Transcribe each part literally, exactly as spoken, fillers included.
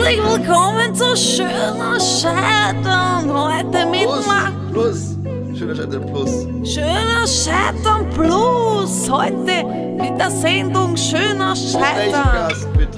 Herzlich willkommen zu Schöner Scheitern. Heute mit Plus, Ma- Plus. Schöner Scheitern Plus. Schöner Scheitern Plus. Heute mit der Sendung Schöner Scheitern. Gast, bitte.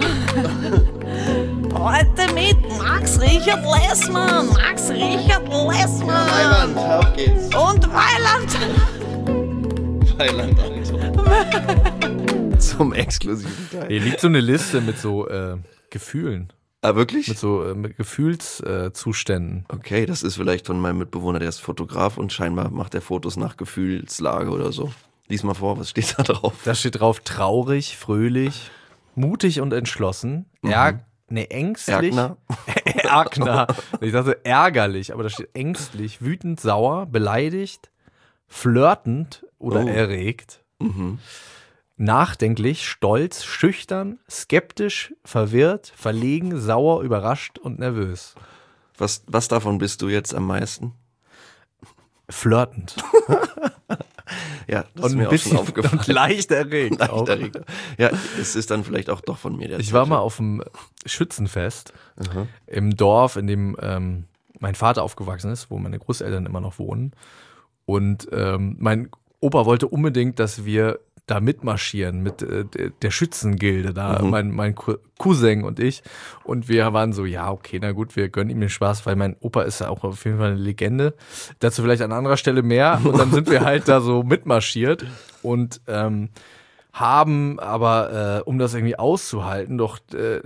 Heute mit Max Richard Lessmann. Max Richard Lessmann. Weiland, auf geht's. Und Weiland. Weiland, Alter. Zum exklusiven Teil. Hier liegt so eine Liste mit so äh, Gefühlen. Ah, wirklich? Mit so äh, mit Gefühlszuständen. Äh, okay, das ist vielleicht von meinem Mitbewohner, der ist Fotograf und scheinbar macht er Fotos nach Gefühlslage oder so. Lies mal vor, was steht da drauf? da steht drauf: traurig, fröhlich, mutig und entschlossen. Mhm. Ärg nee, ängstlich. Ärgner. Ärgner. Ich dachte ärgerlich, aber da steht ängstlich, wütend, sauer, beleidigt, flirtend oder Oh. erregt. Mhm. Nachdenklich, stolz, schüchtern, skeptisch, verwirrt, verlegen, sauer, überrascht und nervös. Was, was davon bist du jetzt am meisten? Flirtend. Ja, das Und ist mir ein auch bisschen schon aufgefallen. und leicht erregt. Leicht auch. erregt. Ja, es ist dann vielleicht auch doch von mir der Ich war Zweifel. mal auf dem Schützenfest Aha. im Dorf, in dem ähm, mein Vater aufgewachsen ist, wo meine Großeltern immer noch wohnen. Und ähm, mein Opa wollte unbedingt, dass wir da mitmarschieren mit äh, der, der Schützengilde, da Mhm. mein, mein Cou- Cousin und ich. Und wir waren so, ja, okay, na gut, wir gönnen ihm den Spaß, weil mein Opa ist ja auch auf jeden Fall eine Legende. Dazu vielleicht an anderer Stelle mehr. Und dann sind wir halt da so mitmarschiert und ähm, haben aber, äh, um das irgendwie auszuhalten, doch äh,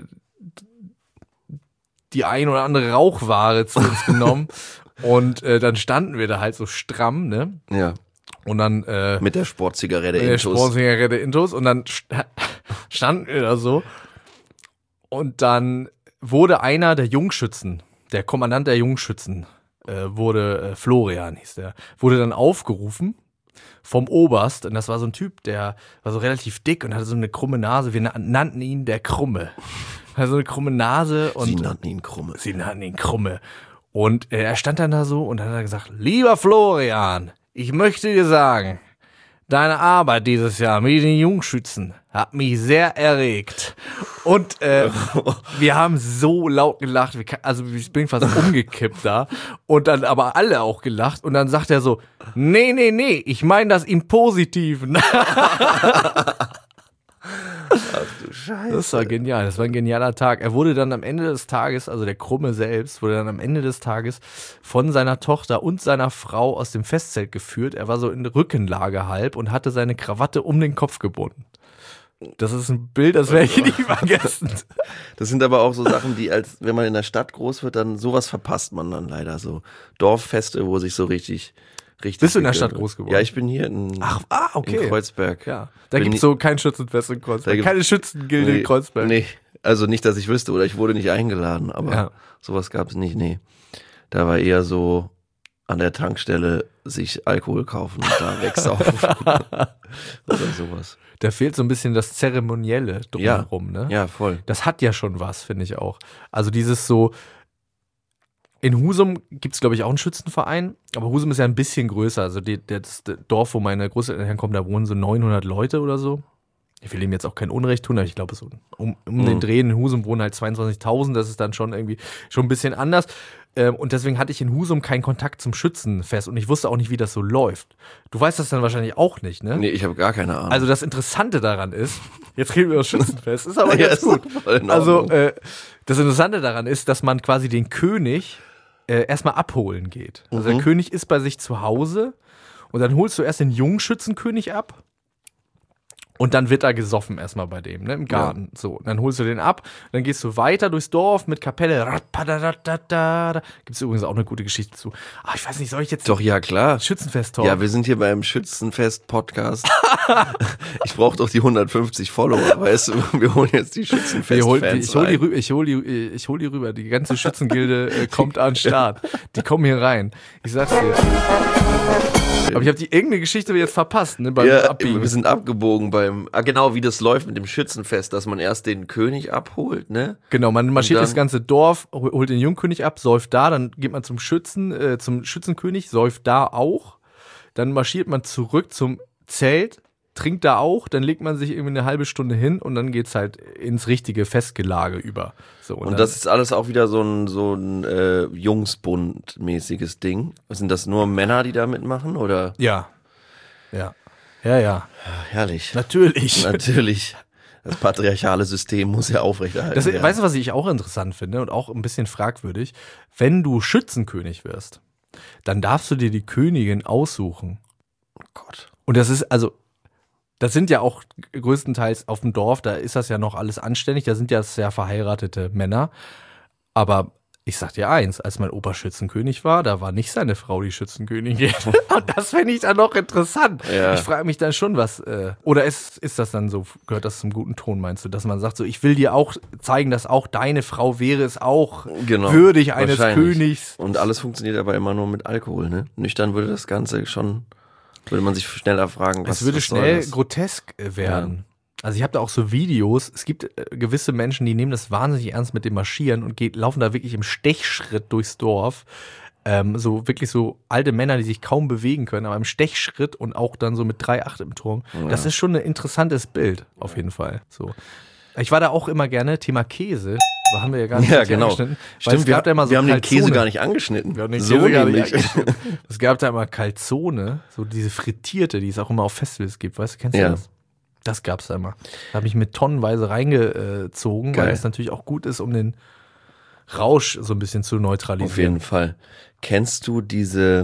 die ein oder andere Rauchware zu uns genommen. Und äh, dann standen wir da halt so stramm, ne? Ja, Und dann äh, mit der Sportzigarette der Intus. Sportzigarette Intus und dann sta- standen wir da so. Und dann wurde einer der Jungschützen, der Kommandant der Jungschützen, äh, wurde, äh, Florian hieß der, wurde dann aufgerufen vom Oberst. Und das war so ein Typ, der war so relativ dick und hatte so eine krumme Nase. Wir na- nannten ihn der Krumme. Also eine krumme Nase. Und Sie nannten ihn Krumme. Sie nannten ihn Krumme. Und äh, er stand dann da so und dann hat er gesagt, lieber Florian, ich möchte dir sagen, deine Arbeit dieses Jahr mit den Jungschützen hat mich sehr erregt. Und äh, wir haben so laut gelacht, wir ka- also ich bin fast umgekippt da. Und dann aber alle auch gelacht. Und dann sagt er so, nee, nee, nee, ich meine das im Positiven. Ach du Scheiße. Das war genial, das war ein genialer Tag. Er wurde dann am Ende des Tages, also der Krumme selbst, wurde dann am Ende des Tages von seiner Tochter und seiner Frau aus dem Festzelt geführt. Er war so in Rückenlage halb und hatte seine Krawatte um den Kopf gebunden. Das ist ein Bild, das werde ich nie vergessen. Das sind aber auch so Sachen, die als, wenn man in der Stadt groß wird, dann sowas verpasst man dann leider so. Dorffeste, wo sich so richtig, richtig. Bist du in der gegönnt Stadt wird. groß geworden? Ja, ich bin hier in, Ach, ah, okay. in Kreuzberg. Ja. Da Bin gibt nie- es so kein Schützenfest in Da Kreuzberg. gibt- Keine Schützengilde in Kreuzberg. Nee, also nicht, dass ich wüsste, oder ich wurde nicht eingeladen, aber Ja. sowas gab es nicht, nee. Da war eher so an der Tankstelle sich Alkohol kaufen und da wegsaufen. Oder sowas. Da fehlt so ein bisschen das Zeremonielle drumherum, ne? Ja, voll. Das hat ja schon was, finde ich auch. Also dieses so, in Husum gibt es, glaube ich, auch einen Schützenverein, aber Husum ist ja ein bisschen größer. Also die, das Dorf, wo meine Großeltern herkommen, da wohnen so neunhundert Leute oder so. Ich will ihm jetzt auch kein Unrecht tun, aber ich glaube, so um, um Mhm. den Dreh in Husum wohnen halt zweiundzwanzigtausend, das ist dann schon irgendwie schon ein bisschen anders. Ähm, und deswegen hatte ich in Husum keinen Kontakt zum Schützenfest und ich wusste auch nicht, wie das so läuft. Du weißt das dann wahrscheinlich auch nicht, ne? Nee, ich habe gar keine Ahnung. Also das Interessante daran ist, jetzt reden wir über das Schützenfest, ist aber Ja, ganz ist gut. voll in Also Ordnung. äh, das Interessante daran ist, dass man quasi den König äh, erstmal abholen geht. Also Mhm. der König ist bei sich zu Hause und dann holst du erst den Jungschützenkönig ab. Und dann wird da gesoffen erstmal bei dem, ne, im Garten. So, und dann holst du den ab, dann gehst du weiter durchs Dorf mit Kapelle. Gibt es übrigens auch eine gute Geschichte zu. Ah, ich weiß nicht, soll ich jetzt Doch, ja, klar. Schützenfest-Talk? Ja, wir sind hier beim Schützenfest-Podcast. Ich brauche doch die hundertfünfzig Follower, weißt du? Wir holen jetzt die Ich hol, Schützenfest-Fans ich hol die rein. rüber, ich hol die, ich hol die rüber. Die ganze Schützengilde äh, kommt an den Start. Die kommen hier rein. Ich sag's dir. Aber ich habe die irgendeine Geschichte jetzt verpasst, ne, beim Ja, Abbiegen. wir sind abgebogen beim, ah, genau wie das läuft mit dem Schützenfest, dass man erst den König abholt, ne? Genau, man marschiert Und dann- das ganze Dorf, hol- holt den Jungkönig ab, säuft da, dann geht man zum Schützen, äh, zum Schützenkönig, säuft da auch. Dann marschiert man zurück zum Zelt, trinkt da auch, dann legt man sich irgendwie eine halbe Stunde hin und dann geht's halt ins richtige Festgelage über. So, und Und dann, das ist alles auch wieder so ein, so ein äh, Jungsbund-mäßiges Ding. Sind das nur Männer, die da mitmachen, oder? Ja. Ja. Ja, ja. Ja, herrlich. Natürlich. Natürlich. Das patriarchale System muss ja aufrechterhalten Das, werden. weißt du, was ich auch interessant finde und auch ein bisschen fragwürdig? Wenn du Schützenkönig wirst, dann darfst du dir die Königin aussuchen. Oh Gott. Und das ist, also, das sind ja auch größtenteils auf dem Dorf, da ist das ja noch alles anständig, da sind ja sehr verheiratete Männer. Aber ich sag dir eins, als mein Opa Schützenkönig war, da war nicht seine Frau die Schützenkönigin. Und das fände ich dann noch interessant. Ja. Ich frage mich dann schon, was, äh, oder ist, ist das dann so, gehört das zum guten Ton, meinst du, dass man sagt, so, ich will dir auch zeigen, dass auch deine Frau wäre es auch Genau, würdig eines wahrscheinlich. Königs. Und alles funktioniert aber immer nur mit Alkohol, ne? Nüchtern würde das Ganze schon, würde man sich schneller fragen, was Es würde was soll schnell das? grotesk äh, werden. Also ich habe da auch so Videos, es gibt äh, gewisse Menschen, die nehmen das wahnsinnig ernst mit dem Marschieren und geht, laufen da wirklich im Stechschritt durchs Dorf. Ähm, so wirklich so alte Männer, die sich kaum bewegen können, aber im Stechschritt und auch dann so mit drei Acht im Turm. Ja. Das ist schon ein interessantes Bild, auf jeden Fall. So. Ich war da auch immer gerne, Thema Käse, da haben wir ja gar nicht Ja, richtig genau. angeschnitten. Weil Stimmt, es wir, gab da immer so wir haben den Calzone. Käse gar nicht angeschnitten. Wir haben den so Käse gar nicht nämlich. angeschnitten. Es gab da immer Calzone, so diese frittierte, die es auch immer auf Festivals gibt, weißt du, kennst du Ja. das? Das gab's da immer. Da habe ich mit tonnenweise reingezogen, Geil. weil es natürlich auch gut ist, um den Rausch so ein bisschen zu neutralisieren. Auf jeden Fall. Kennst du diese,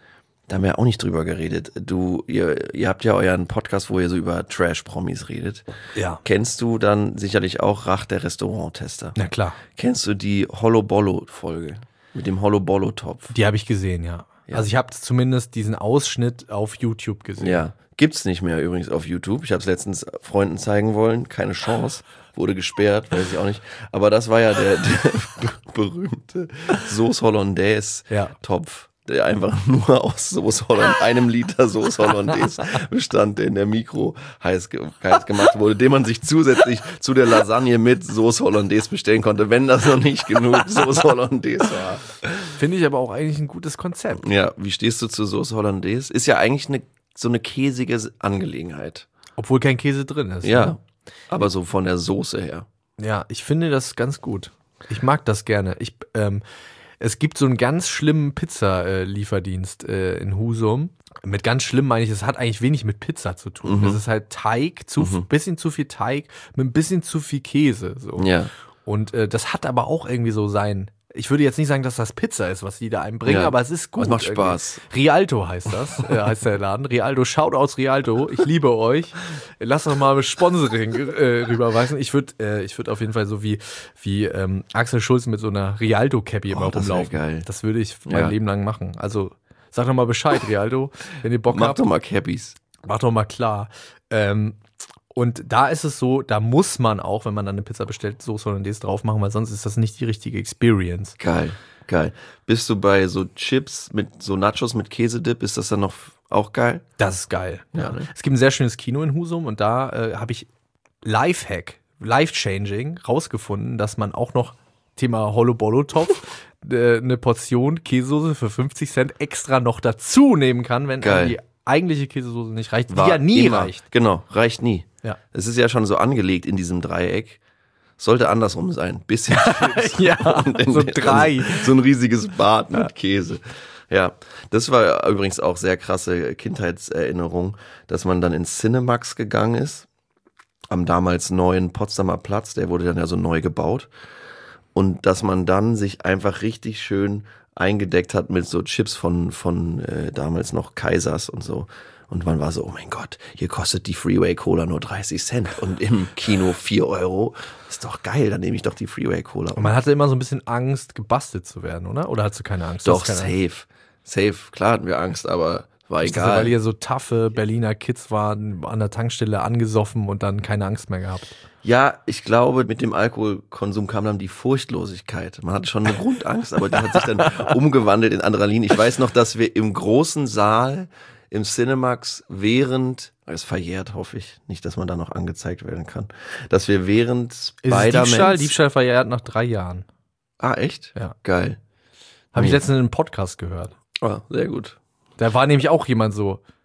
da haben wir auch nicht drüber geredet, du, ihr, ihr habt ja euren Podcast, wo ihr so über Trash-Promis redet. Ja. Kennst du dann sicherlich auch Rach, der Restauranttester? Na klar. Kennst du die Hollow-Bollo-Folge mit dem Hollow-Bollo-Topf? Die habe ich gesehen, ja. Ja. Also ich habe zumindest diesen Ausschnitt auf YouTube gesehen. Ja, gibt's nicht mehr übrigens auf YouTube. Ich habe es letztens Freunden zeigen wollen, keine Chance, wurde gesperrt, weiß ich auch nicht. Aber das war ja der, der berühmte Sauce Hollandaise Ja. Topf, der einfach nur aus Sauce Hollandaise, einem Liter Sauce Hollandaise bestand, der in der Mikro heiß, ge heiß gemacht wurde, den man sich zusätzlich zu der Lasagne mit Sauce Hollandaise bestellen konnte, wenn das noch nicht genug Sauce Hollandaise war. Finde ich aber auch eigentlich ein gutes Konzept. Ja, wie stehst du zu Sauce Hollandaise? Ist ja eigentlich eine so eine käsige Angelegenheit. Obwohl kein Käse drin ist. Ja, Ne? aber so von der Soße her. Ja, ich finde das ganz gut. Ich mag das gerne. Ich, ähm, es gibt so einen ganz schlimmen Pizza-Lieferdienst äh, in Husum. Mit ganz schlimm meine ich, es hat eigentlich wenig mit Pizza zu tun. Mhm. Es ist halt Teig, zu, Mhm. bisschen zu viel Teig mit ein bisschen zu viel Käse. So. Ja. Und äh, das hat aber auch irgendwie so sein. Ich würde jetzt nicht sagen, dass das Pizza ist, was die da einbringen, Ja. aber es ist gut. Es macht irgendwie. Spaß. Rialto Rialto heißt das, äh, heißt der Laden. Rialto, Shoutouts Rialto, ich liebe euch. Lass doch mal Sponsoring äh, rüberweisen. Ich würde äh, ich würd auf jeden Fall so wie, wie ähm, Axel Schulz mit so einer Rialto-Cappy immer Oh, das wär rumlaufen. geil. Das würde ich mein Ja. Leben lang machen. Also sag doch mal Bescheid, Rialto, wenn ihr Bock Mach habt. doch mal Cappies. Mach doch mal klar. Ähm, und da ist es so, da muss man auch, wenn man dann eine Pizza bestellt, Soße Hollandaise drauf machen, weil sonst ist das nicht die richtige Experience. Geil, geil. Bist du bei so Chips mit so Nachos mit Käsedip, ist das dann noch auch geil? Das ist geil. Ja, Ja. ne? Es gibt ein sehr schönes Kino in Husum und da äh, habe ich Lifehack, Life-Changing rausgefunden, dass man auch noch Thema Hollow-Bollo-Topf äh, eine Portion Käsesoße für fünfzig Cent extra noch dazu nehmen kann, wenn Geil. einem die eigentliche Käsesoße nicht reicht, die War ja nie immer. reicht. Genau, reicht nie. Ja. Es ist ja schon so angelegt in diesem Dreieck. Sollte andersrum sein. Bisschen Chips. Ja, und in so der- drei. So ein riesiges Bad mit Käse. Ja, das war übrigens auch sehr krasse Kindheitserinnerung, dass man dann ins Cinemax gegangen ist, am damals neuen Potsdamer Platz, der wurde dann ja so neu gebaut. Und dass man dann sich einfach richtig schön eingedeckt hat mit so Chips von, von äh, damals noch Kaisers und so. Und man war so, oh mein Gott, hier kostet die Freeway Cola nur dreißig Cent und im Kino vier Euro. Ist doch geil, dann nehme ich doch die Freeway Cola. Und man hatte immer so ein bisschen Angst, gebastelt zu werden, oder? Oder hattest du keine Angst? Doch, Du hast keine Angst. safe. Safe, klar hatten wir Angst, aber war Ist das, weil egal. ihr so taffe Berliner Kids waren, an der Tankstelle angesoffen und dann keine Angst mehr gehabt? Ja, ich glaube, mit dem Alkoholkonsum kam dann die Furchtlosigkeit. Man hatte schon eine Grundangst, aber die hat sich dann umgewandelt in Adrenalin. Ich weiß noch, dass wir im großen Saal im Cinemax während, es verjährt, hoffe ich, nicht, dass man da noch angezeigt werden kann, dass wir während Ist es Spider-Man... Diebstahl? Diebstahl verjährt nach drei Jahren. Ah, echt? Ja. Geil. Habe ich Nee. letztens in einem Podcast gehört. Ah, sehr gut. Da war nämlich auch jemand so,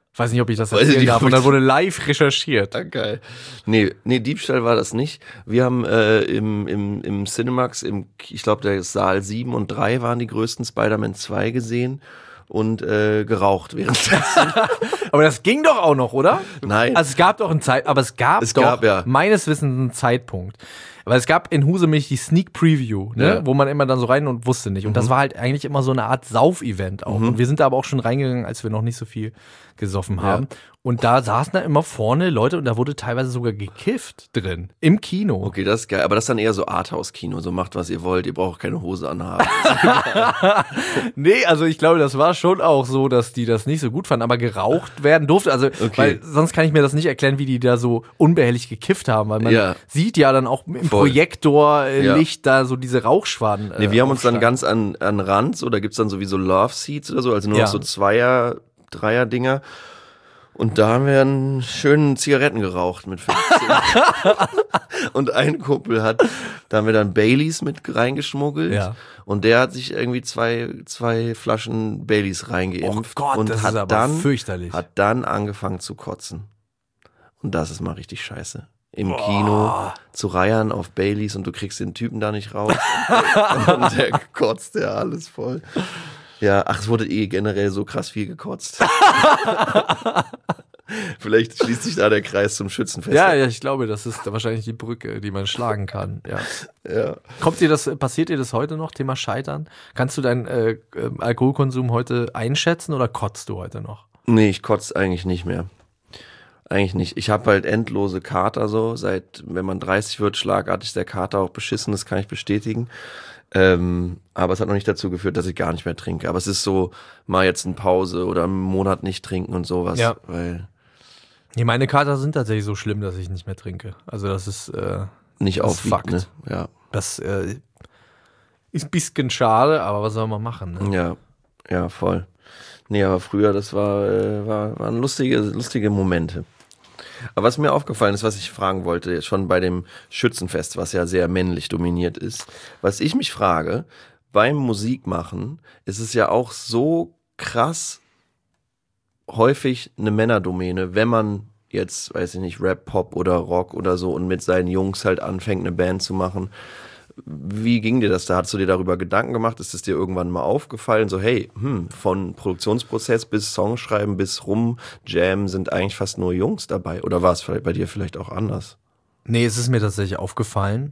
Weiß nicht, ob ich das Weiß ich erzählen nicht, darf. ob Und dann ich- wurde live recherchiert. Ah, geil. Nee, nee, Diebstahl war das nicht. Wir haben äh, im, im, im Cinemax, im, ich glaube, der Saal sieben und drei waren die größten, Spider-Man zwei gesehen und äh, geraucht währenddessen. Aber das ging doch auch noch, oder? Nein. Also es gab doch einen Zeit, aber es gab Es doch gab, ja. meines Wissens einen Zeitpunkt. Aber es gab in Husemilch die Sneak Preview, ne? Ja. Wo man immer dann so rein und wusste nicht. Und das war halt eigentlich immer so eine Art Sauf-Event auch. Und wir sind da aber auch schon reingegangen, als wir noch nicht so viel gesoffen haben. Und da saßen da immer vorne Leute und da wurde teilweise sogar gekifft drin. Im Kino. Okay, das ist geil. Aber das ist dann eher so Arthouse-Kino. So macht, was ihr wollt. Ihr braucht keine Hose anhaben. Nee, also ich glaube, das war schon auch so, dass die das nicht so gut fanden, aber geraucht werden durfte. Also, Okay. weil sonst kann ich mir das nicht erklären, wie die da so unbehelligt gekifft haben, weil man Ja. sieht ja dann auch im Voll. Projektorlicht da so diese Rauchschwaden. Nee, wir haben uns dann aufsteigen. ganz an, an Rand, so, da gibt's dann sowieso Love Seats oder so, also nur Ja. noch so Zweier, Dreier-Dinger. Und da haben wir einen schönen Zigaretten geraucht mit fünfzehn. Und ein Kumpel hat, da haben wir dann Baileys mit reingeschmuggelt. Ja. Und der hat sich irgendwie zwei, zwei Flaschen Baileys reingeimpft. Oh Gott, und das hat ist aber dann, fürchterlich. Hat dann angefangen zu kotzen. Und das ist mal richtig scheiße. Im Kino zu reiern auf Baileys und du kriegst den Typen da nicht raus. und, und der kotzt ja alles voll. Ja, ach, es wurde eh generell so krass viel gekotzt. Vielleicht schließt sich da der Kreis zum Schützenfest. Ja, ja, ich glaube, das ist wahrscheinlich die Brücke, die man schlagen kann. Ja. Ja. Kommt dir das, passiert dir das heute noch, Thema Scheitern? Kannst du deinen äh, äh, Alkoholkonsum heute einschätzen oder kotzt du heute noch? Nee, ich kotze eigentlich nicht mehr. Eigentlich nicht. Ich habe halt endlose Kater so. Seit, wenn man dreißig wird, schlagartig ist der Kater auch beschissen, das kann ich bestätigen. Ähm, aber es hat noch nicht dazu geführt, dass ich gar nicht mehr trinke. Aber es ist so, mal jetzt eine Pause oder einen Monat nicht trinken und sowas. Ja. Weil Nee, meine Kater sind tatsächlich so schlimm, dass ich nicht mehr trinke. Also das ist, äh, nicht Das ist aufwiegt, Fakt. ne? Ja. das äh, ist ein bisschen schade, aber was soll man machen? Ne? Ja, ja, voll. Nee, aber früher, das war, äh, war, waren lustige, lustige Momente. Aber was mir aufgefallen ist, was ich fragen wollte, jetzt schon bei dem Schützenfest, was ja sehr männlich dominiert ist, was ich mich frage, beim Musikmachen ist es ja auch so krass häufig eine Männerdomäne, wenn man jetzt, weiß ich nicht, Rap, Pop oder Rock oder so und mit seinen Jungs halt anfängt, eine Band zu machen. Wie ging dir das da? Hast du dir darüber Gedanken gemacht? Ist es dir irgendwann mal aufgefallen? So, hey, hm, von Produktionsprozess bis Songschreiben bis Rumjam sind eigentlich fast nur Jungs dabei. Oder war es vielleicht bei dir vielleicht auch anders? Nee, es ist mir tatsächlich aufgefallen.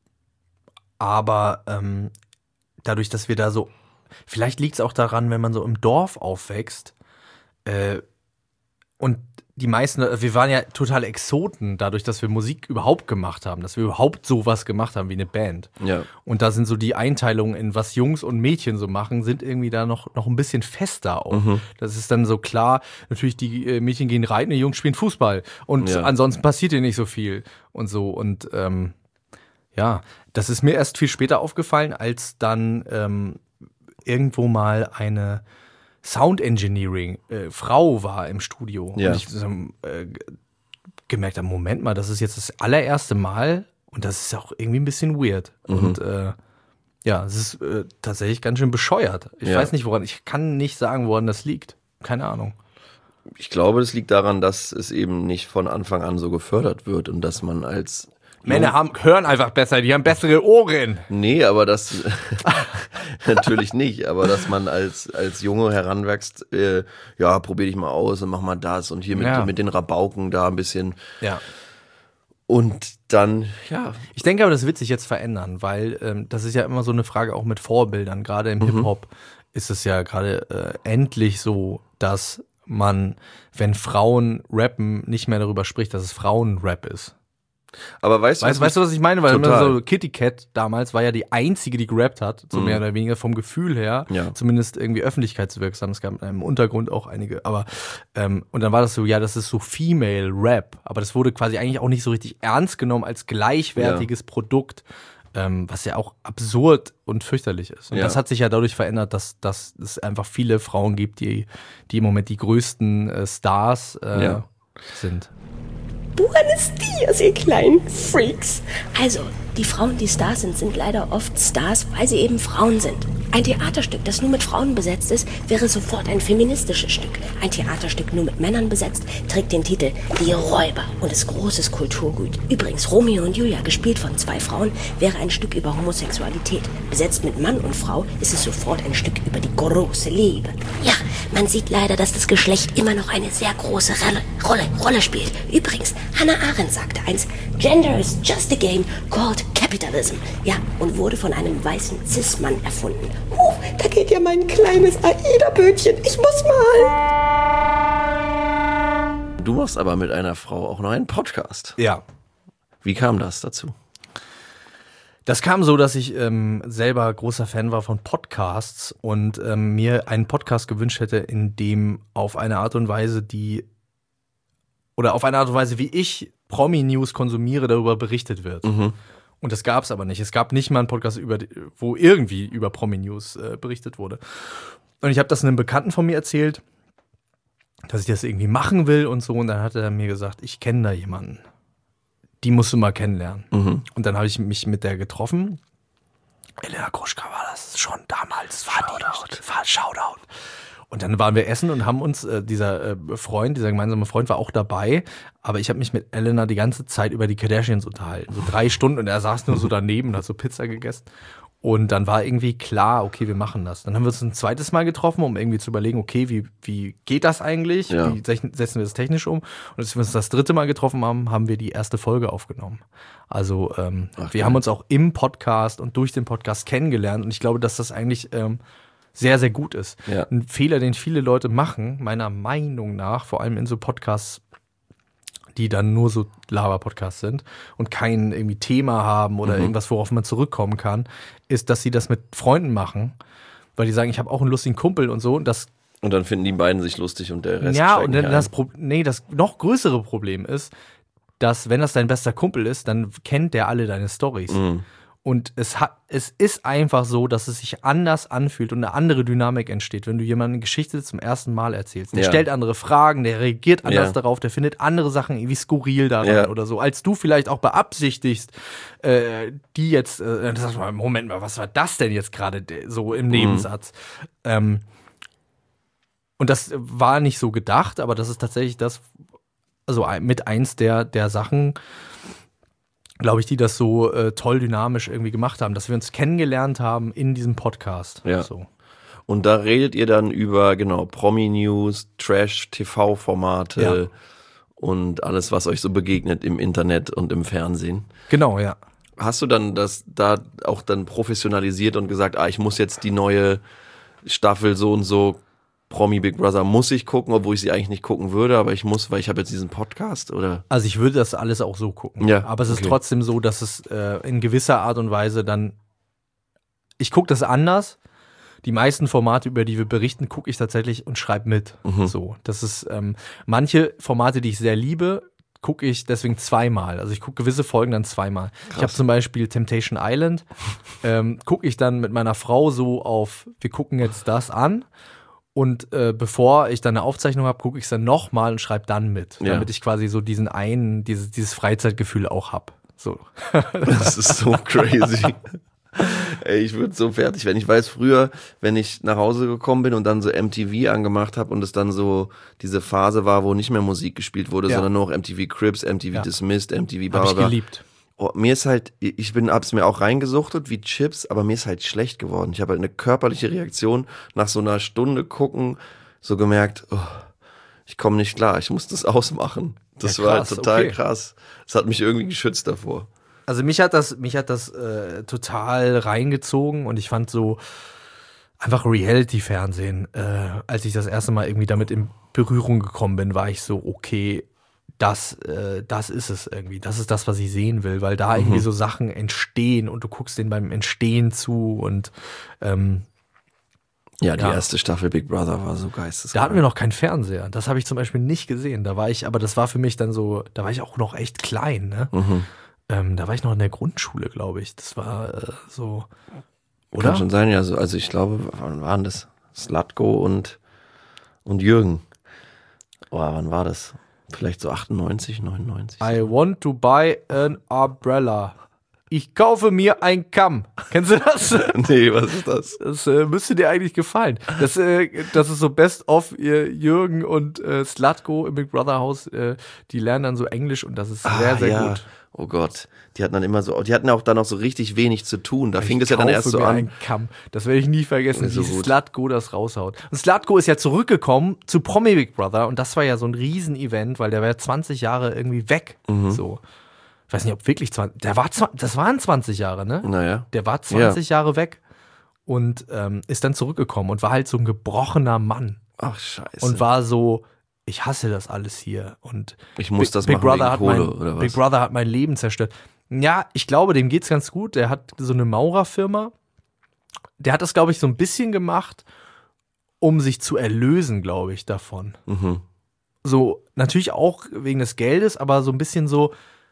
Aber ähm, dadurch, dass wir da so, vielleicht liegt es auch daran, wenn man so im Dorf aufwächst äh, und die meisten, wir waren ja total Exoten, dadurch, dass wir Musik überhaupt gemacht haben, dass wir überhaupt sowas gemacht haben wie eine Band. Ja. Und da sind so die Einteilungen in was Jungs und Mädchen so machen, sind irgendwie da noch, noch ein bisschen fester auch. Mhm. Das ist dann so klar, natürlich die äh, Mädchen gehen reiten, die Jungs spielen Fußball. Und Ja. ansonsten passiert hier nicht so viel und so. Und ähm, ja, das ist mir erst viel später aufgefallen, als dann ähm, irgendwo mal eine Sound Engineering äh, Frau war im Studio. Ja. Und ich so, äh, g- gemerkt habe, Moment mal, das ist jetzt das allererste Mal und das ist auch irgendwie ein bisschen weird. Mhm. Und äh, ja, es ist äh, tatsächlich ganz schön bescheuert. Ich Ja. weiß nicht, woran, ich kann nicht sagen, woran das liegt. Keine Ahnung. Ich glaube, das liegt daran, dass es eben nicht von Anfang an so gefördert wird und dass man als Männer haben, hören einfach besser, die haben bessere Ohren. Nee, aber das natürlich nicht, aber dass man als, als Junge heranwächst, äh, ja, probier dich mal aus und mach mal das und hier mit, Ja. mit den Rabauken da ein bisschen. Ja. Und dann, ja, Ich denke aber, das wird sich jetzt verändern, weil ähm, das ist ja immer so eine Frage auch mit Vorbildern. Gerade im Hip-Hop ist es ja gerade äh, endlich so, dass man, wenn Frauen rappen, nicht mehr darüber spricht, dass es Frauenrap ist. aber weißt du, Weißt, weißt du, was ich meine? Weil immer Total. so Kitty Cat damals war ja die einzige, die gerappt hat, so mehr oder weniger vom Gefühl her, Ja. zumindest irgendwie öffentlichkeitswirksam. Es gab im Untergrund auch einige, aber ähm, und dann war das so, ja, das ist so Female Rap, aber das wurde quasi eigentlich auch nicht so richtig ernst genommen als gleichwertiges Produkt, ähm, was ja auch absurd und fürchterlich ist. Und Ja. das hat sich ja dadurch verändert, dass, dass es einfach viele Frauen gibt, die, die im Moment die größten äh, Stars äh, Ja. sind. Buenos Dias, ihr kleinen Freaks. Also, die Frauen, die Stars sind, sind leider oft Stars, weil sie eben Frauen sind. Ein Theaterstück, das nur mit Frauen besetzt ist, wäre sofort ein feministisches Stück. Ein Theaterstück nur mit Männern besetzt, trägt den Titel Die Räuber und ist großes Kulturgut. Übrigens, Romeo und Julia, gespielt von zwei Frauen, wäre ein Stück über Homosexualität. Besetzt mit Mann und Frau ist es sofort ein Stück über die große Liebe. Ja, man sieht leider, dass das Geschlecht immer noch eine sehr große Rolle, Rolle, Rolle spielt. Übrigens, Hannah Arendt sagte eins, Gender is just a game called Capitalism. Ja, und wurde von einem weißen Cis-Mann erfunden. Huh, da geht ja mein kleines Aida-Bötchen. Ich muss mal. Du machst aber mit einer Frau auch noch einen Podcast. Ja. Wie kam das dazu? Das kam so, dass ich ähm, selber großer Fan war von Podcasts und ähm, mir einen Podcast gewünscht hätte, in dem auf eine Art und Weise, die oder auf eine Art und Weise, wie ich Promi-News konsumiere, darüber berichtet wird. Mhm. Und das gab es aber nicht. Es gab nicht mal einen Podcast, über, wo irgendwie über Promi-News äh, berichtet wurde. Und ich habe das einem Bekannten von mir erzählt, dass ich das irgendwie machen will und so. Und dann hat er mir gesagt, ich kenne da jemanden. Die musst du mal kennenlernen. Mhm. Und dann habe ich mich mit der getroffen. Elena Gruschka war das schon damals. War Shoutout. Die, war Shoutout. Und dann waren wir essen und haben uns, äh, dieser äh, Freund, dieser gemeinsame Freund war auch dabei, aber ich habe mich mit Elena die ganze Zeit über die Kardashians unterhalten. So drei Stunden und er saß nur so daneben und hat so Pizza gegessen. Und dann war irgendwie klar, okay, wir machen das. Dann haben wir uns ein zweites Mal getroffen, um irgendwie zu überlegen, okay, wie, wie geht das eigentlich? Ja. Wie setzen wir das technisch um? Und als wir uns das dritte Mal getroffen haben, haben wir die erste Folge aufgenommen. Also ähm, Ach, wir geil. haben uns auch im Podcast und durch den Podcast kennengelernt. Und ich glaube, dass das eigentlich ähm, sehr, sehr gut ist. Ja. Ein Fehler, den viele Leute machen, meiner Meinung nach, vor allem in so Podcasts, die dann nur so Laber-Podcasts sind und kein irgendwie Thema haben oder Mhm. irgendwas, worauf man zurückkommen kann, ist, dass sie das mit Freunden machen, weil die sagen, ich habe auch einen lustigen Kumpel und so und das Und dann finden die beiden sich lustig und der Rest ja, steigt und dann nicht das ein. Pro- nee, das noch größere Problem ist, dass wenn das dein bester Kumpel ist, dann kennt der alle deine Storys. Mhm. Und es hat, es ist einfach so, dass es sich anders anfühlt und eine andere Dynamik entsteht, wenn du jemandem eine Geschichte zum ersten Mal erzählst. Der Ja. stellt andere Fragen, der reagiert anders Ja. darauf, der findet andere Sachen irgendwie skurril daran Ja. oder so, als du vielleicht auch beabsichtigst, äh, die jetzt, äh, dann sagst du mal, Moment mal, was war das denn jetzt gerade de- so im Nebensatz? Ähm, und das war nicht so gedacht, aber das ist tatsächlich das, also ein- mit eins der, der Sachen, glaube ich, die das so äh, toll dynamisch irgendwie gemacht haben, dass wir uns kennengelernt haben in diesem Podcast. Ja. So. Und da redet ihr dann über, genau, Promi-News, Trash-T V-Formate Ja. und alles, was euch so begegnet im Internet und im Fernsehen. Genau, ja. Hast du dann das da auch dann professionalisiert und gesagt, ah, ich muss jetzt die neue Staffel so und so Promi Big Brother muss ich gucken, obwohl ich sie eigentlich nicht gucken würde, aber ich muss, weil ich habe jetzt diesen Podcast, oder? Also ich würde das alles auch so gucken. Ja, Aber es ist okay. trotzdem so, dass es äh, in gewisser Art und Weise dann, ich gucke das anders. Die meisten Formate, über die wir berichten, gucke ich tatsächlich und schreibe mit. Mhm. So, das ist ähm, manche Formate, die ich sehr liebe, gucke ich deswegen zweimal. Also ich gucke gewisse Folgen dann zweimal. Ich habe zum Beispiel Temptation Island, ähm, gucke ich dann mit meiner Frau so auf, wir gucken jetzt das an. Und äh, bevor ich dann eine Aufzeichnung habe, gucke ich es dann nochmal und schreibe dann mit, Ja. damit ich quasi so diesen einen, dieses, dieses Freizeitgefühl auch habe. So. Das ist so crazy. Ey, ich würde so fertig werden. Ich weiß früher, wenn ich nach Hause gekommen bin und dann so M T V angemacht habe und es dann so diese Phase war, wo nicht mehr Musik gespielt wurde, Ja. sondern nur noch M T V Cribs, M T V Ja. Dismissed, M T V Habe ich bla bla. geliebt. Oh, mir ist halt, ich bin, hab's mir auch reingesuchtet wie Chips, aber mir ist halt schlecht geworden. Ich habe halt eine körperliche Reaktion nach so einer Stunde gucken, so gemerkt, oh, ich komme nicht klar, ich muss das ausmachen. Das Ja, war krass, halt total okay. krass. Das hat mich irgendwie geschützt davor. Also mich hat das, mich hat das äh, total reingezogen und ich fand so einfach Reality-Fernsehen, äh, als ich das erste Mal irgendwie damit in Berührung gekommen bin, war ich so, okay, das, äh, das ist es irgendwie. Das ist das, was ich sehen will, weil da irgendwie so Sachen entstehen und du guckst denen beim Entstehen zu und ähm, Ja, die Ja. erste Staffel Big Brother war so geisteskrank. da hatten wir noch keinen Fernseher. Das habe ich zum Beispiel nicht gesehen. Da war ich, aber das war für mich dann so, da war ich auch noch echt klein, ne? Mhm. Ähm, da war ich noch in der Grundschule, glaube ich. Das war äh, so, Kann oder? schon sein, ja. So, also ich glaube, wann waren das? Slatko und, und Jürgen. Oh, wann war das? Vielleicht so achtundneunzig, neunundneunzig. I want to buy an umbrella. Ich kaufe mir ein Kamm. Kennst du das? Nee, was ist das? Das äh, müsste dir eigentlich gefallen. Das, äh, das ist so Best of äh, Jürgen und äh, Slutko im Big Brother Haus. Äh, die lernen dann so Englisch und das ist sehr, Ah, sehr ja. gut. Oh Gott, die hatten dann immer so, die hatten auch dann noch so richtig wenig zu tun. Da fing das ja dann erst so mir an. Einen Kamm. Das werde ich nie vergessen, So wie gut. Slutko das raushaut. Und Slutko ist ja zurückgekommen zu Promi Big Brother und das war ja so ein Riesen-Event, weil der war ja zwanzig Jahre irgendwie weg. Mhm. So. Ich weiß nicht, ob wirklich zwanzig, der war, das waren zwanzig Jahre, ne? Naja. Der war zwanzig Jahre weg und ähm, ist dann zurückgekommen und war halt so ein gebrochener Mann Ach, scheiße. und war so, ich hasse das alles hier und Ich muss das Big machen Brother wegen hat Kohle, mein, oder was? Big Brother hat mein Leben zerstört. Ja, ich glaube, dem geht's ganz gut. Der hat so eine Maurerfirma. Der hat das, glaube ich, so ein bisschen gemacht, um sich zu erlösen, glaube ich, davon. Mhm. So, natürlich auch wegen des Geldes, aber so ein bisschen so,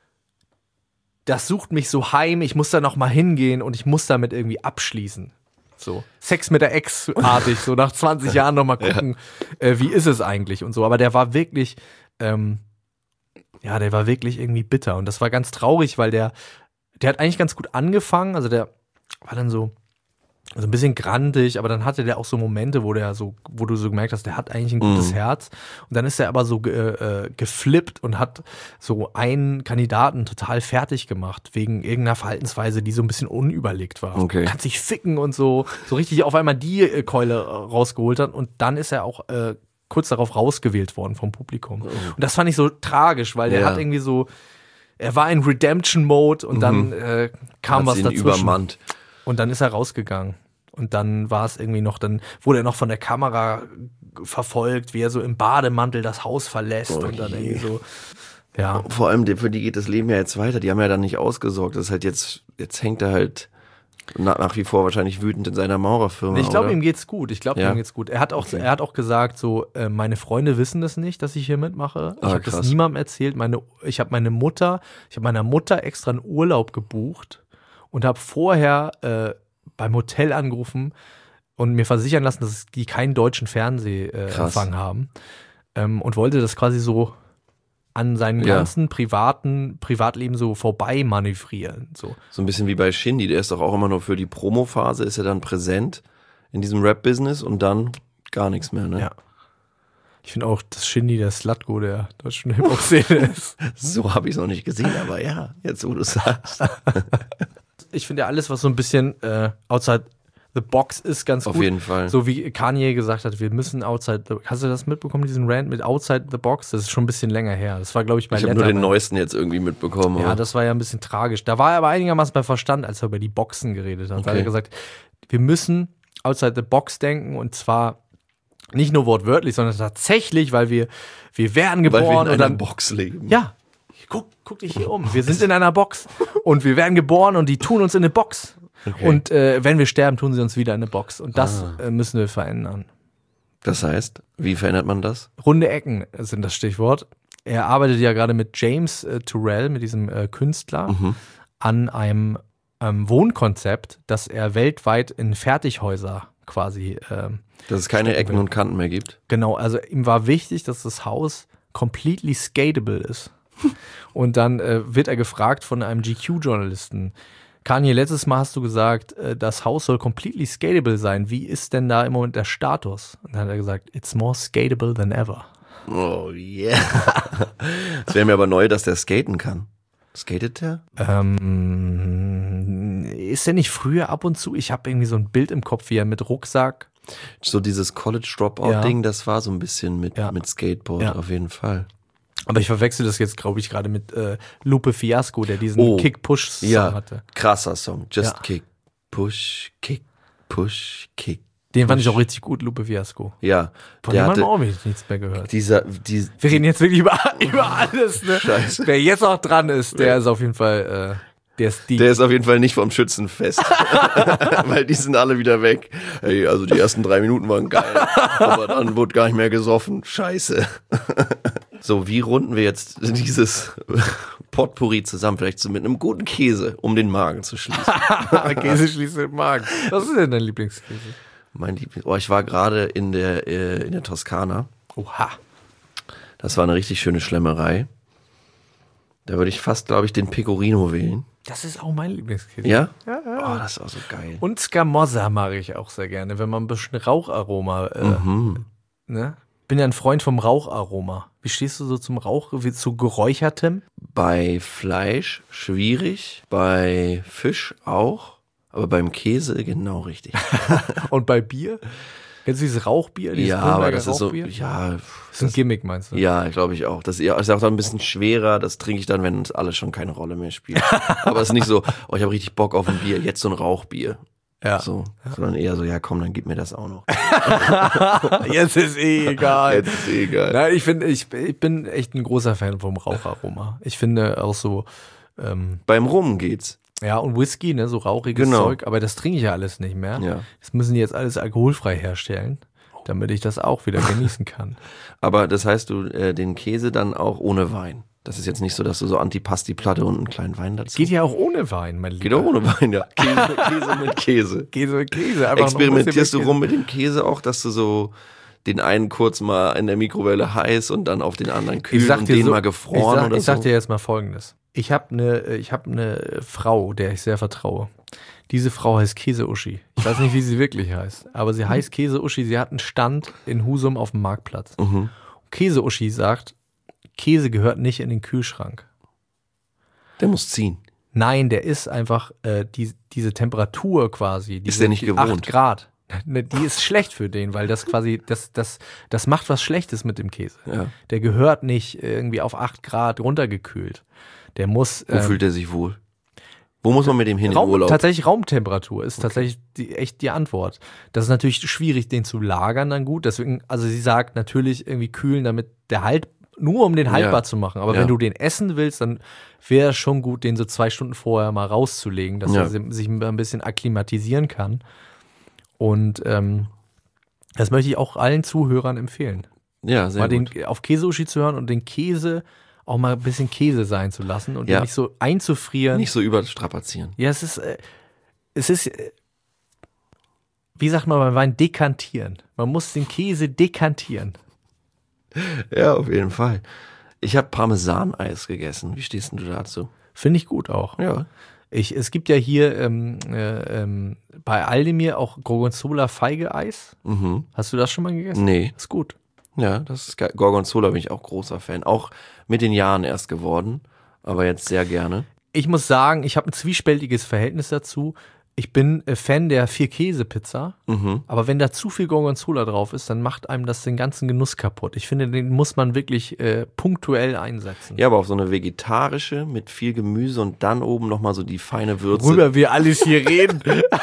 das sucht mich so heim, ich muss da noch mal hingehen und ich muss damit irgendwie abschließen. So, Sex mit der Ex-artig, so nach zwanzig Jahren noch mal gucken, ja. äh, wie ist es eigentlich und so. Aber der war wirklich, ähm, ja, der war wirklich irgendwie bitter und das war ganz traurig, weil der, der hat eigentlich ganz gut angefangen, also der war dann so, so ein bisschen grantig, aber dann hatte der auch so Momente, wo der so, wo du so gemerkt hast, der hat eigentlich ein gutes Mhm. Herz und dann ist er aber so ge, äh, geflippt und hat so einen Kandidaten total fertig gemacht, wegen irgendeiner Verhaltensweise, die so ein bisschen unüberlegt war. Okay. Kann sich ficken und so, so richtig auf einmal die äh, Keule äh, rausgeholt hat und dann ist er auch äh, kurz darauf rausgewählt worden vom Publikum. Oh. Und das fand ich so tragisch, weil der Ja. hat irgendwie so, er war in Redemption-Mode und dann äh, kam Hat's was ihn dazwischen. übermannt. Und dann ist er rausgegangen. Und dann war es irgendwie noch, dann wurde er noch von der Kamera verfolgt, wie er so im Bademantel das Haus verlässt Oh und dann je. irgendwie so, ja. Vor allem, für die geht das Leben ja jetzt weiter. Die haben ja dann nicht ausgesorgt. Das ist halt jetzt, jetzt hängt er halt nach, nach wie vor wahrscheinlich wütend in seiner Maurerfirma. Ich glaube, oder? ihm geht's gut. Ich glaube, Ja? ihm geht's gut. Er hat auch, Okay. er hat auch gesagt, so, äh, meine Freunde wissen das nicht, dass ich hier mitmache. Ich Ah, habe das krass. niemandem erzählt. Meine, ich habe meine Mutter, ich habe meiner Mutter extra einen Urlaub gebucht und habe vorher äh, beim Hotel angerufen und mir versichern lassen, dass die keinen deutschen Fernsehempfang äh, haben. Ähm, und wollte das quasi so an seinem Ja. ganzen privaten Privatleben so vorbei manövrieren. So. So ein bisschen wie bei Shindy. Der ist doch auch immer nur für die Promophase, ist er dann präsent in diesem Rap-Business und dann gar nichts mehr, ne? Ja. Ich finde auch, dass Shindy der Slutko der deutschen Hip-Hop-Szene ist. So habe ich es noch nicht gesehen, aber ja, jetzt wo du sagst. Ich finde ja alles, was so ein bisschen äh, outside the box ist, ganz Auf gut. jeden Fall. So wie Kanye gesagt hat, wir müssen outside the... Hast du das mitbekommen, diesen Rant mit outside the box? Das ist schon ein bisschen länger her. Das war, glaube ich, bei Ich habe nur den Letterman. neuesten jetzt irgendwie mitbekommen. Ja, aber- das war ja ein bisschen tragisch. Da war er aber einigermaßen bei Verstand, als er über die Boxen geredet hat. Da hat Okay. er gesagt, wir müssen outside the box denken und zwar nicht nur wortwörtlich, sondern tatsächlich, weil wir, wir werden weil geboren wir in und einer dann Box leben. ja, guck, guck dich hier um. Wir sind in einer Box und wir werden geboren und die tun uns in eine Box. Okay. Und äh, wenn wir sterben, tun sie uns wieder in eine Box. Und das Ah. äh, müssen wir verändern. Das heißt, wie verändert man das? Runde Ecken sind das Stichwort. Er arbeitet ja gerade mit James äh, Turrell, mit diesem äh, Künstler, Mhm. an einem ähm, Wohnkonzept, das er weltweit in Fertighäuser quasi ähm, Dass es keine Stecken Ecken will. und Kanten mehr gibt. Genau, also ihm war wichtig, dass das Haus completely skatable ist. Und dann äh, wird er gefragt von einem G Q-Journalisten, Kanye, letztes Mal hast du gesagt, äh, das Haus soll completely skatable sein. Wie ist denn da im Moment der Status? Und dann hat er gesagt, it's more skatable than ever. Oh yeah. Es wäre mir aber neu, dass der skaten kann. Skatet der? Ähm, ist er nicht früher ab und zu? Ich habe irgendwie so ein Bild im Kopf, wie er mit Rucksack. So dieses College-Dropout-Ding, Ja. das war so ein bisschen mit, Ja. mit Skateboard, Ja. auf jeden Fall. Aber ich verwechsel das jetzt, glaube ich, gerade mit äh, Lupe Fiasco, der diesen Oh. Kick-Push-Song Ja, hatte. krasser Song. Just Ja. kick, push, kick, push, kick. Den fand ich push. auch richtig gut, Lupe Fiasco. Ja, Von der dem haben hatte wir auch nichts mehr gehört. dieser, die, Wir reden jetzt wirklich über, über alles, ne? Scheiße. Wer jetzt auch dran ist, der ist auf jeden Fall, äh, der ist die. der ist auf jeden Fall nicht vom Schützenfest. Weil die sind alle wieder weg. Hey, also die ersten drei Minuten waren geil. Aber dann wurde gar nicht mehr gesoffen. Scheiße. So, wie runden wir jetzt dieses Potpourri zusammen? Vielleicht so mit einem guten Käse, um den Magen zu schließen. Käse schließt den Magen. Was ist denn dein Lieblingskäse? Mein Lieblings. Oh, ich war gerade in der, äh, in der Toskana. Oha. Das war eine richtig schöne Schlemmerei. Da würde ich fast, glaube ich, den Pecorino wählen. Das ist auch mein Lieblingskäse. Ja? Ja, ja. Oh, das ist auch so geil. Und Scamozza mag ich auch sehr gerne, wenn man ein bisschen Raucharoma, äh, Mhm. ne? Bin ja ein Freund vom Raucharoma. Wie stehst du so zum Rauch, wie zu geräuchertem? Bei Fleisch schwierig, bei Fisch auch, aber beim Käse genau richtig. Und bei Bier? Kennst du dieses Rauchbier? Dieses Ja, aber Grünberger das ist so, Rauchbier? ja, Das ist ein Gimmick, meinst du? ja, glaube ich auch. Das ist auch dann ein bisschen schwerer, das trinke ich dann, wenn uns alles schon keine Rolle mehr spielt. Aber es ist nicht so, oh, ich habe richtig Bock auf ein Bier, jetzt so ein Rauchbier. Ja. So, sondern eher so, ja komm, dann gib mir das auch noch. Jetzt ist eh egal. Jetzt ist eh egal. Nein, ich finde, ich, ich bin echt ein großer Fan vom Raucharoma. Ich finde auch so, ähm, Beim Rum geht's. ja, und Whisky, ne, so rauchiges Genau. Zeug, aber das trinke ich ja alles nicht mehr. Ja. Das müssen die jetzt alles alkoholfrei herstellen, damit ich das auch wieder genießen kann. Aber das heißt, du äh, den Käse dann auch ohne Wein. Das ist jetzt nicht so, dass du so Antipasti-Platte und einen kleinen Wein dazu. Geht ja auch ohne Wein, mein Lieber. Geht auch ohne Wein, ja. Käse, Käse mit Käse. Käse mit Käse. Einfach noch ein Experimentierst bisschen du mit rum mit dem Käse auch, dass du so den einen kurz mal in der Mikrowelle heiß und dann auf den anderen kühl Ich sag und dir den so, mal ich gefroren sag, oder ich sag so? dir jetzt mal Folgendes. Ich habe eine ich hab ne Frau, der ich sehr vertraue. Diese Frau heißt Käse-Uschi. Ich weiß nicht, wie sie wirklich heißt, aber sie heißt Käse-Uschi. Sie hat einen Stand in Husum auf dem Marktplatz. Mhm. Käse-Uschi sagt, Käse gehört nicht in den Kühlschrank. Der muss ziehen. Nein, der ist einfach äh, die, diese Temperatur quasi. Diese, der nicht die gewohnt? acht Grad. Ne, die ist schlecht für den, weil das quasi, das, das, das macht was Schlechtes mit dem Käse. Ja. Der gehört nicht irgendwie auf acht Grad runtergekühlt. Der muss. Wo ähm, fühlt er sich wohl? Wo muss man mit dem hin in Raum, Urlaub? tatsächlich Raumtemperatur ist tatsächlich die, echt die Antwort. Das ist natürlich schwierig, den zu lagern dann gut. Deswegen, also sie sagt natürlich irgendwie kühlen, damit der halt, nur um den haltbar Ja. zu machen. Aber Ja. wenn du den essen willst, dann wäre es schon gut, den so zwei Stunden vorher mal rauszulegen, dass Ja. er si- sich ein bisschen akklimatisieren kann. Und ähm, das möchte ich auch allen Zuhörern empfehlen. Ja, sehr mal gut. den auf Käse-Uschi zu hören und den Käse auch mal ein bisschen Käse sein zu lassen und Ja. ihn nicht so einzufrieren. Nicht so überstrapazieren. Ja, es ist, äh, es ist, äh, wie sagt man beim Wein, dekantieren. Man muss den Käse dekantieren. Ja, auf jeden Fall. Ich habe Parmesaneis gegessen. Wie stehst denn du dazu? Finde ich gut auch. Ja. Ich, es gibt ja hier ähm, äh, ähm, bei Aldemir auch Gorgonzola Feige-Eis. Mhm. Hast du das schon mal gegessen? Nee. Ist gut. Ja, das ist geil. Gorgonzola bin ich auch großer Fan. Auch mit den Jahren erst geworden, aber jetzt sehr gerne. Ich muss sagen, ich habe ein zwiespältiges Verhältnis dazu. Ich bin äh, Fan der Vier-Käse-Pizza, Mhm. aber wenn da zu viel Gorgonzola drauf ist, dann macht einem das den ganzen Genuss kaputt. Ich finde, den muss man wirklich äh, punktuell einsetzen. Ja, aber auf so eine vegetarische mit viel Gemüse und dann oben nochmal so die feine Würze. Worüber wir alles hier reden.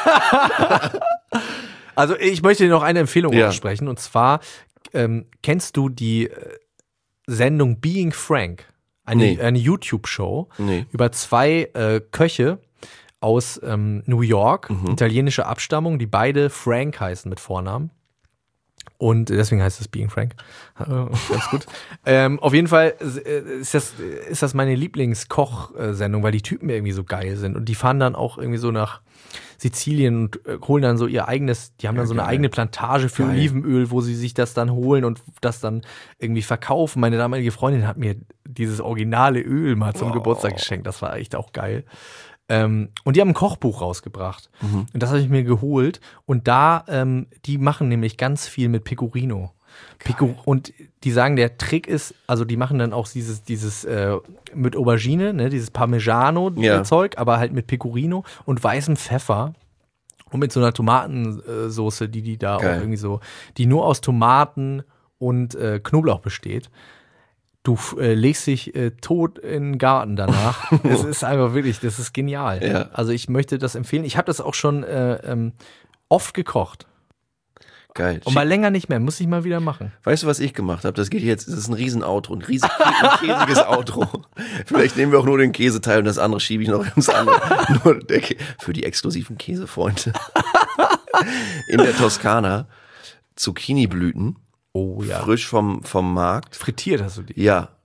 Also ich möchte dir noch eine Empfehlung Ja. aussprechen. Und zwar, ähm, kennst du die äh, Sendung Being Frank? Eine, Nee. eine YouTube-Show Nee. über zwei äh, Köche aus ähm, New York, Mhm. italienische Abstammung, die beide Frank heißen mit Vornamen. Und deswegen heißt es Being Frank. Äh, Ganz gut. ähm, auf jeden Fall äh, ist das, ist das meine Lieblingskoch-Sendung, weil die Typen irgendwie so geil sind. Und die fahren dann auch irgendwie so nach Sizilien und äh, holen dann so ihr eigenes, die haben dann so eine geil. eigene Plantage für Geil. Olivenöl, wo sie sich das dann holen und das dann irgendwie verkaufen. Meine damalige Freundin hat mir dieses originale Öl mal zum Wow. Geburtstag geschenkt. Das war echt auch geil. Ähm, und die haben ein Kochbuch rausgebracht. Mhm. Und das habe ich mir geholt. Und da, ähm, die machen nämlich ganz viel mit Pecorino. Peco und die sagen, der Trick ist, also die machen dann auch dieses, dieses äh, mit Aubergine, ne, dieses Parmigiano-Zeug, Ja. aber halt mit Pecorino und weißem Pfeffer. Und mit so einer Tomatensoße, die die da Geil. auch irgendwie so, die nur aus Tomaten und äh, Knoblauch besteht. Du äh, legst dich äh, tot in den Garten danach. Es ist einfach wirklich, das ist genial. Ja. Also ich möchte das empfehlen. Ich habe das auch schon äh, ähm, oft gekocht. Geil. Und mal länger nicht mehr, muss ich mal wieder machen. Weißt du, was ich gemacht habe? Das geht jetzt, das ist ein riesen Outro, ein riesig ein käsiges Outro. Vielleicht nehmen wir auch nur den Käseteil und das andere schiebe ich noch ins andere. Nur der Kä für die exklusiven Käsefreunde. In der Toskana Zucchini-Blüten, Oh ja. frisch vom, vom Markt. Frittiert hast du die. Ja,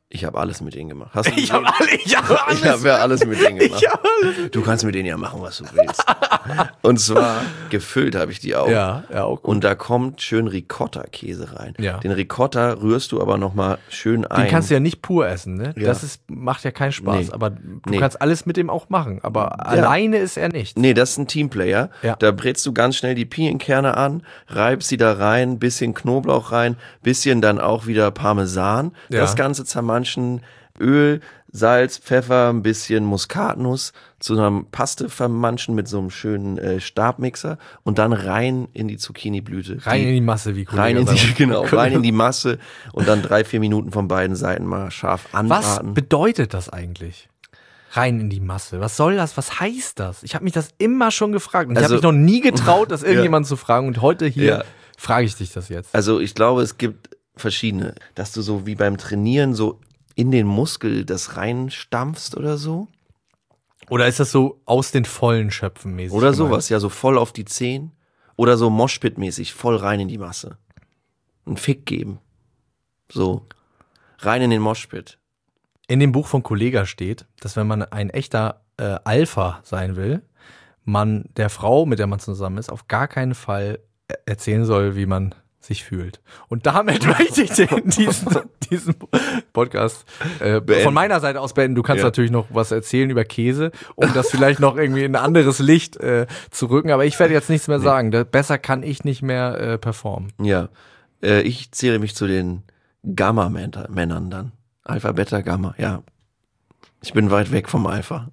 Ich habe alles mit denen gemacht. Hast du Ich habe alle, ich hab alles, ich hab ja alles mit denen gemacht. Ich hab alles. Du kannst mit denen ja machen, was du willst. Und zwar gefüllt habe ich die auch. Ja, ja, auch gut. Und da kommt schön Ricotta-Käse rein. Ja. Den Ricotta rührst du aber nochmal schön ein. Den kannst du ja nicht pur essen, ne? Ja. Das ist, macht ja keinen Spaß. Nee. Aber du Nee. kannst alles mit dem auch machen. Aber alleine ist er nichts. Nee, das ist ein Teamplayer. Ja. Da brätst du ganz schnell die Pinienkerne an, reibst sie da rein, bisschen Knoblauch rein, bisschen dann auch wieder Parmesan. Ja. Das Ganze zermanschen, Öl, Salz, Pfeffer, ein bisschen Muskatnuss zu einer Paste vermanschen mit so einem schönen äh, Stabmixer und dann rein in die Zucchini-Blüte. Rein die, in die Masse, wie Kollege Rein in die, sagt. genau, rein in die Masse und dann drei, vier Minuten von beiden Seiten mal scharf Was anbraten. bedeutet das eigentlich? Rein in die Masse. Was soll das? Was heißt das? Ich habe mich das immer schon gefragt. Und ich Also- habe mich noch nie getraut, das irgendjemand zu fragen. Und heute hier Ja. frage ich dich das jetzt. Also ich glaube, es gibt verschiedene, dass du so wie beim Trainieren so in den Muskel das reinstampfst oder so. Oder ist das so aus den Vollen schöpfen mäßig? Oder gemeint? sowas, ja, so voll auf die Zehen. Oder so Moshpit-mäßig, voll rein in die Masse. Einen Fick geben. So. Rein in den Moshpit. In dem Buch von Kollega steht, dass wenn man ein echter äh, Alpha sein will, man der Frau, mit der man zusammen ist, auf gar keinen Fall er- erzählen soll, wie man sich fühlt. Und damit möchte ich den, diesen, diesen Podcast äh, von meiner Seite aus beenden. Du kannst Ja. natürlich noch was erzählen über Käse, um das vielleicht noch irgendwie in ein anderes Licht äh, zu rücken. Aber ich werde jetzt nichts mehr sagen. Da, besser kann ich nicht mehr äh, performen. Ja. Äh, ich zähle mich zu den Gamma-Männern dann. Alpha, Beta, Gamma, ja. Ich bin weit weg vom Alpha.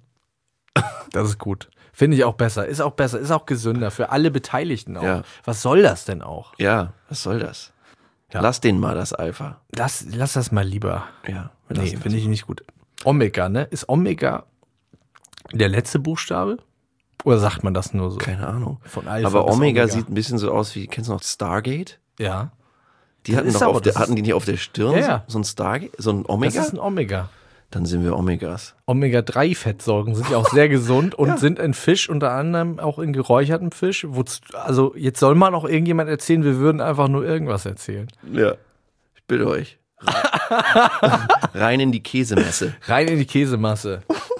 Das ist gut. Finde ich auch besser. Ist auch besser. Ist auch gesünder für alle Beteiligten auch. Ja. Was soll das denn auch? Ja, was soll das? Ja. Lass den mal, das Alpha. Lass, lass das mal lieber. Ja. wir Nee, lassen finde ich nicht gut. Omega, ne? Ist Omega der letzte Buchstabe? Oder sagt man das nur so? Keine Ahnung. Von Alpha Aber bis Omega, Omega. sieht ein bisschen so aus wie, kennst du noch Stargate? Ja. Die Das hatten ist doch aber- auf der, das ist- hatten die nicht auf der Stirn Ja, ja. so, so ein Stargate, so ein Omega? Das ist ein Omega. Dann sind wir Omegas. Omega drei Fettsäuren sind ja auch sehr gesund und sind in Fisch, unter anderem auch in geräuchertem Fisch. Wozu, also jetzt soll mal noch irgendjemand erzählen, wir würden einfach nur irgendwas erzählen. Ja. Ich bitte euch. Rein, rein in die Käsemesse. Rein in die Käsemasse.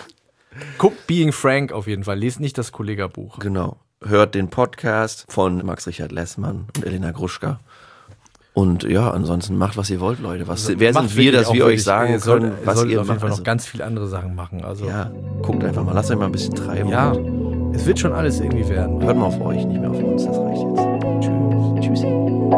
Guckt Being Frank auf jeden Fall. Lest nicht das Kollega-Buch. Genau. Hört den Podcast von Max Richard Lessmann und Elena Gruschka. Und ja, ansonsten macht, was ihr wollt, Leute. Was, wer Macht sind wir, wirklich dass auch wir euch wirklich- sagen ihr sollt- können, ihr was solltet ihr auf jeden macht? Fall noch Also, ganz viele andere Sachen machen. Also ja, guckt einfach mal. Lasst euch mal ein bisschen treiben. ja, es wird schon alles irgendwie werden. Hört mal auf euch, nicht mehr auf uns. Das reicht jetzt. Tschüss. Tschüssi.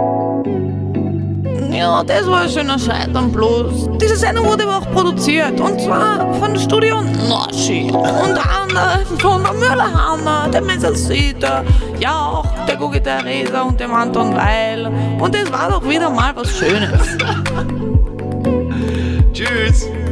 Ja, das war ein schöner Scheitern bloß. Diese Sendung wurde aber auch produziert. Und zwar von Studio Noschi. Unter anderem von der Müller-Hanna, der Messersita, ja auch der Gugi Theresa und dem Anton Weil. Und es war doch wieder mal was Schönes. Tschüss.